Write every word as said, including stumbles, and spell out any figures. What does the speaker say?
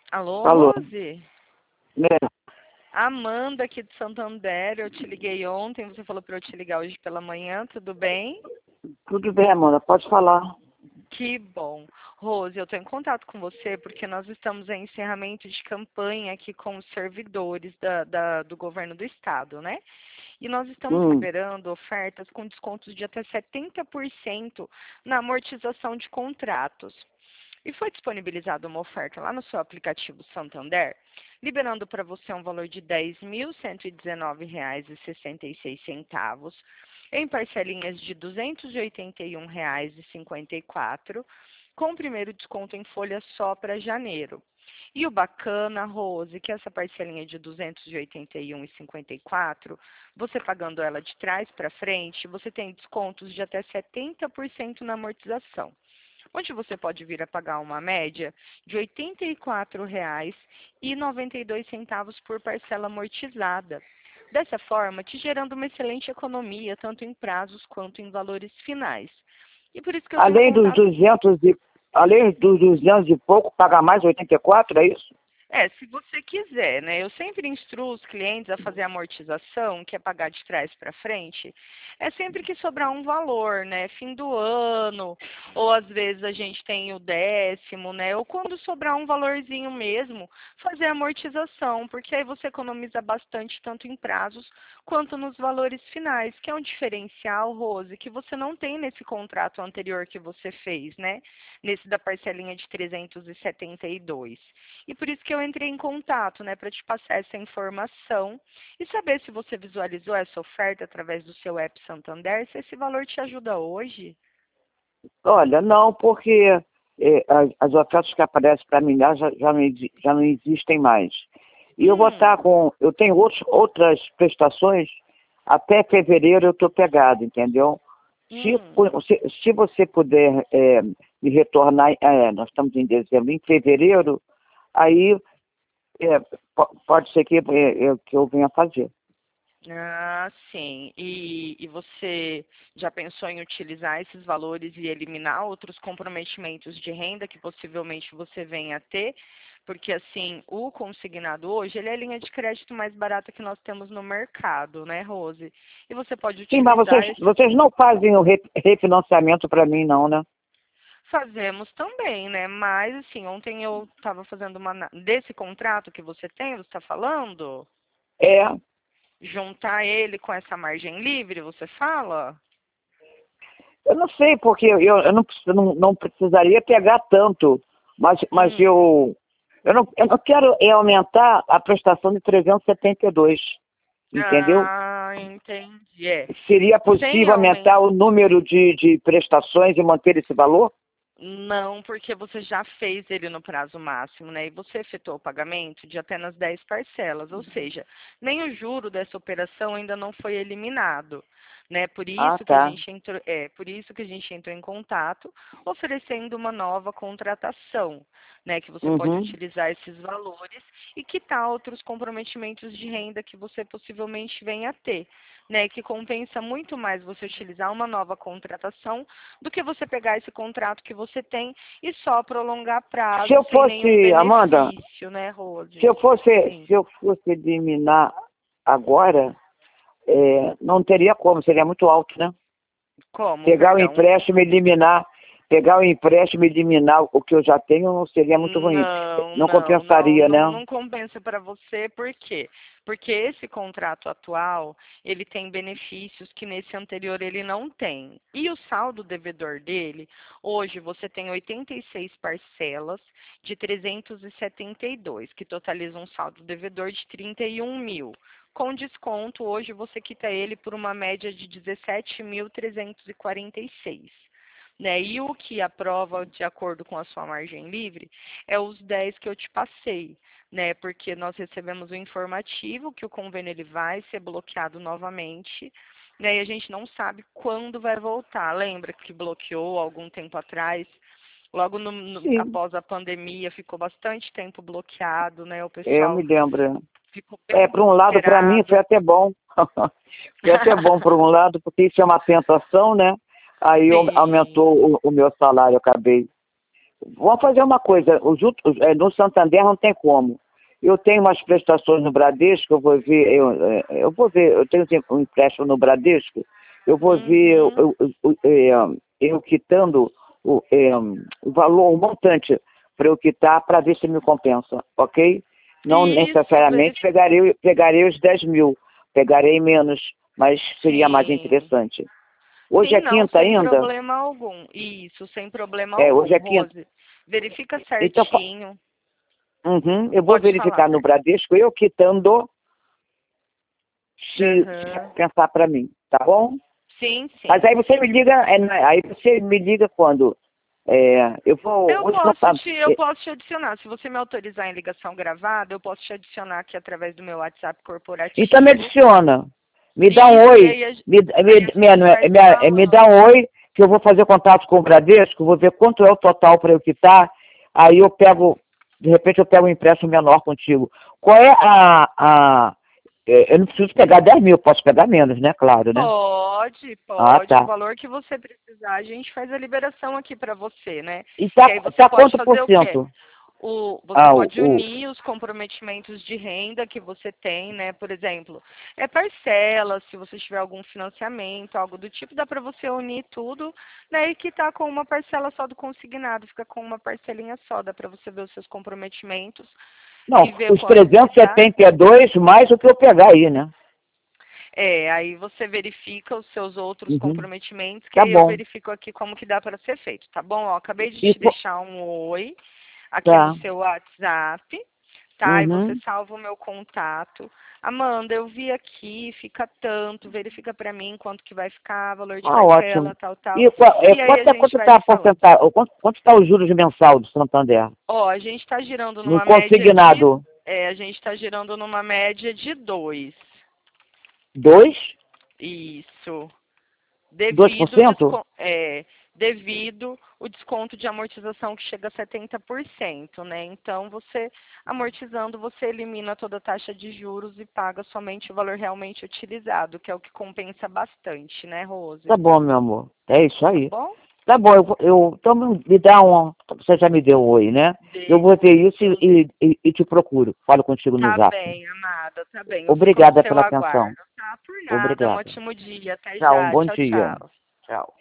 Alô, Alô, Rose? né? Amanda aqui de Santander, eu te liguei ontem, você falou para eu te ligar hoje pela manhã, tudo bem? Tudo bem, Amanda, pode falar. Que bom. Rose, eu estou em contato com você porque nós estamos em encerramento de campanha aqui com os servidores da, da- do governo do estado, né? E nós estamos Hum, liberando ofertas com descontos de até setenta por cento na amortização de contratos. E foi disponibilizada uma oferta lá no seu aplicativo Santander, liberando para você um valor de dez mil cento e dezenove reais e sessenta e seis centavos, em parcelinhas de duzentos e oitenta e um reais e cinquenta e quatro, com o primeiro desconto em folha só para janeiro. E o bacana, Rose, que essa parcelinha de duzentos e oitenta e um reais e cinquenta e quatro, você pagando ela de trás para frente, você tem descontos de até setenta por cento na amortização, onde você pode vir a pagar uma média de oitenta e quatro reais e noventa e dois centavos por parcela amortizada. Dessa forma, te gerando uma excelente economia, tanto em prazos quanto em valores finais. E por isso que eu tenho além dos contato. duzentos e, além dos duzentos e pouco, paga mais oitenta e quatro, é isso? É, se você quiser, né? Eu sempre instruo os clientes a fazer amortização, que é pagar de trás para frente. É sempre que sobrar um valor, né? Fim do ano, ou às vezes a gente tem o décimo, né? Ou quando sobrar um valorzinho mesmo, fazer amortização, porque aí você economiza bastante, tanto em prazos quanto nos valores finais, que é um diferencial, Rose, que você não tem nesse contrato anterior que você fez, né? Nesse da parcelinha de trezentos e setenta e dois. E por isso que eu entrei em contato, né, para te passar essa informação e saber se você visualizou essa oferta através do seu app Santander, se esse valor te ajuda hoje. Olha, não, porque é, as, as ofertas que aparecem para mim lá já, já, não, exi- já não existem mais. E eu vou estar Hum, com. Eu tenho outros, outras prestações, até fevereiro eu estou pegado, entendeu? Se, hum. pu- se, se você puder é, me retornar, é, nós estamos em dezembro, em fevereiro, aí é, po- pode ser que, é, eu- que eu venha fazer. Ah, sim. E, e você já pensou em utilizar esses valores e eliminar outros comprometimentos de renda que possivelmente você venha a ter? Porque, assim, o consignado hoje, ele é a linha de crédito mais barata que nós temos no mercado, né, Rose? E você pode Sim, mas utilizar vocês, esse. vocês não fazem o re- refinanciamento para mim, não, né? Fazemos também, né? Mas, assim, ontem eu estava fazendo uma. ana- Desse contrato que você tem, você está falando? É, Juntar ele com essa margem livre, você fala? eu não sei, porque eu, eu não, preciso- não, não precisaria pegar tanto, mas, mas Hum. eu, eu, não, eu não quero é aumentar a prestação de trezentos e setenta e dois, entendeu? Ah, entendi. É. Seria Sem possível aumentar. aumentar o número de, de prestações e manter esse valor? Não, porque você já fez ele no prazo máximo, né? E você efetuou o pagamento de apenas dez parcelas, ou seja, nem o juro dessa operação ainda não foi eliminado, né? Por Ah, isso que a tá. gente entrou, é, por isso que a gente entrou em contato, oferecendo uma nova contratação, né? Que você pode Uhum. utilizar esses valores e quitar outros comprometimentos de renda que você possivelmente venha a ter, né? Que compensa muito mais você utilizar uma nova contratação do que você pegar esse contrato que você tem e só prolongar Se prazo eu sem nenhum fosse, Amanda, benefício, né, se Rose? eu fosse, Sim. se eu fosse eliminar agora, é, não teria como, seria muito alto, né? Como, Pegar o perdão? empréstimo e eliminar, pegar o empréstimo e eliminar o que eu já tenho não seria muito ruim. Não, Não não, não, compensaria, não, né? não compensa para você, por quê? Porque esse contrato atual, ele tem benefícios que nesse anterior ele não tem. E o saldo devedor dele, hoje você tem oitenta e seis parcelas de trezentos e setenta e dois, que totaliza um saldo devedor de trinta e um mil. Com desconto, hoje você quita ele por uma média de dezessete mil trezentos e quarenta e seis. Né? E o que aprova de acordo com a sua margem livre é os dez que eu te passei, né? Porque nós recebemos o informativo que o convênio ele vai ser bloqueado novamente, né? E a gente não sabe quando vai voltar. Lembra que bloqueou algum tempo atrás? Logo no, no, Sim. após a pandemia, ficou bastante tempo bloqueado, né? O Eu me pessoal lembro. ficou É, bem por um lado, para mim, foi desesperado. até bom. Foi até bom por um lado, porque isso é uma tentação, né? Aí eu- Sim. aumentou o, o meu salário, eu acabei vamos fazer uma coisa, os outros, é, no Santander não tem como. Eu tenho umas prestações no Bradesco, eu vou ver, eu, é, eu vou ver, eu tenho um empréstimo no Bradesco, eu vou Uhum. ver eu, eu, eu, eu, eu quitando o, é, o valor, o montante para eu quitar para ver se me compensa, ok? Não Isso, necessariamente verifica. pegarei, pegarei os dez mil, pegarei menos, mas seria mais Sim. interessante. Hoje Sim, é não, quinta sem ainda? problema algum. Isso, sem problema É, hoje algum, é quinta. Rose. Verifica Então, fa- certinho. uhum, eu vou Pode falar. verificar no Bradesco, eu quitando, se, se Uhum. pensar para mim, tá bom? Sim, Mas sim. aí você me liga, é, na- aí você me liga quando? É, eu vou, Eu hoje não posso tá, te, eu é, posso te adicionar. Se você me autorizar em ligação gravada, eu posso te adicionar aqui através do meu WhatsApp então me corporativo. adiciona, me dá um Isso, e oi, aí a, me, aí a me, me, gente não é- vai me, é- me dá falando. um oi, que eu vou fazer contato com o Bradesco, vou ver quanto é o total para eu quitar, aí eu pego, de repente eu pego um empréstimo menor contigo. Qual é a, a é, eu não preciso pegar dez mil, posso pegar menos, né? Claro, né? Pode, Ah, pode. O tá. valor que você precisar, a gente faz a liberação aqui para você, né? E Que tá, aí você tá pode quanto por fazer o quê? cento? O, você Ah, o, pode o... unir os comprometimentos de renda que você tem, né? Por exemplo, é parcela, se você tiver algum financiamento, algo do tipo, dá para você unir tudo, né? E que tá com uma parcela só do consignado, fica com uma parcelinha só, dá para você ver os seus comprometimentos Não, e ver os quanto que trezentos e dá. setenta e dois mais o que eu pegar aí, né? É, aí você verifica os seus outros Uhum. comprometimentos, que Tá aí eu bom. verifico aqui como que dá para ser feito, tá bom? Ó, acabei de E, te co- deixar um oi aqui no tá. seu WhatsApp, tá? E você Uhum. salva o meu contato. Amanda, eu vi aqui, fica tanto, verifica para mim quanto que vai ficar, valor de Ah, ótimo. parcela, tal, tal. E qua- é, E aí a quanto é gente quanto vai tá a se falando. porcentagem, ou quanto, quanto tá os juros mensal do Santander? Ó, a gente está girando No numa média de, consignado, é, a gente está girando numa média de dois. dois? Isso. dois por Devido o cento? desconto, é, devido o desconto de amortização que chega a setenta por cento, né? Então, você amortizando, você elimina toda a taxa de juros e paga somente o valor realmente utilizado, que é o que compensa bastante, né, Rose? Tá bom, meu amor. É isso Tá aí. bom? Tá bom, eu, vou- eu então me dá um. Você já me deu um oi, né? Eu Dei, vou ver isso eu e, dei. e, e te procuro. Falo contigo no Tá zap. bem, amada, tá bem. Eu fico no Obrigada seu pela atenção. aguardo, tá? Por nada, um Obrigada. ótimo dia. Até Tchau, um já. bom Tchau, dia. tchau. Tchau.